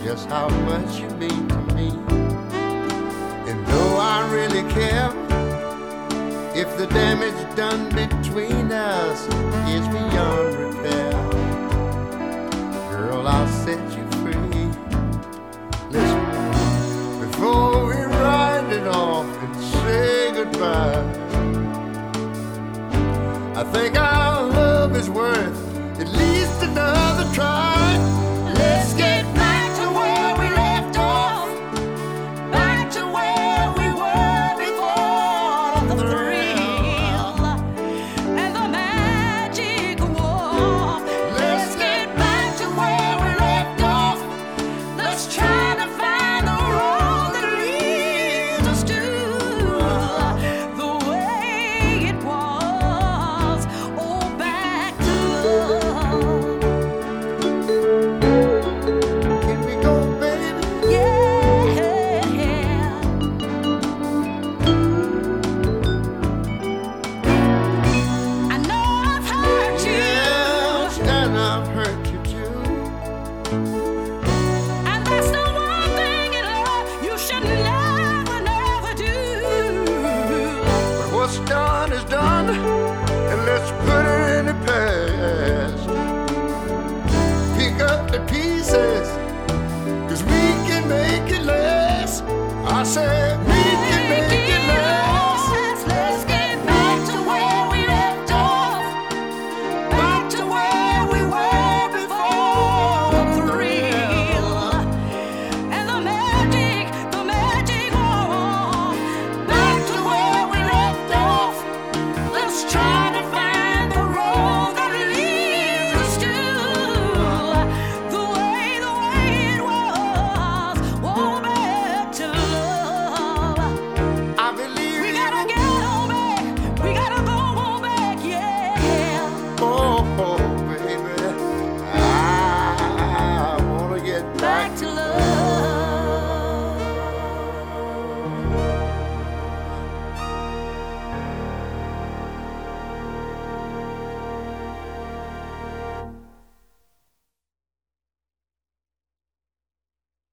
just how much you mean to me. And though I really care, if the damage done between us is beyond repair, girl, I'll set you free. Listen, before we ride it off and say goodbye, I think our love is worth at least another try. Let's get back to where we left off, back to where we were before the thrill and the magic war. Let's get back to where we left off. Let's try to find the road that leads us to the way it was. Oh, back to love. Can we go, baby? Yeah. I know I've hurt you. Yes, and I've hurt you too. And that's the one thing in love you should never, never do. But what's done is done, and let's put it in the past. Pick up the pieces